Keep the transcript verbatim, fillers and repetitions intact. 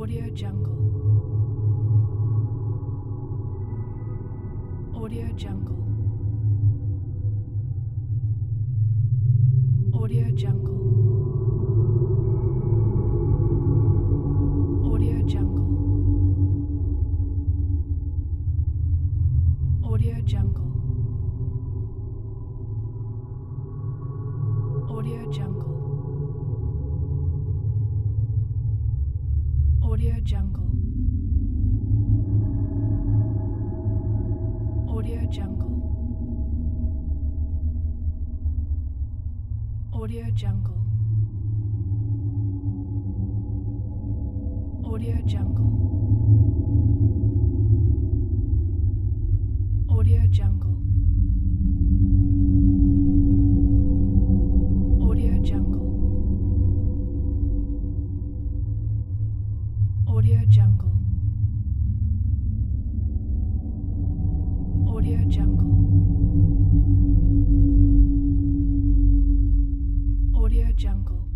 Audio Jungle. Audio Jungle. Audio Jungle. Audio Jungle. Audio Jungle. Audio Jungle. Audio Jungle. Audio Jungle. Audio Jungle. Audio Jungle. Audio Jungle. Audio Jungle. Audio Jungle. Audio Jungle. Audio Jungle.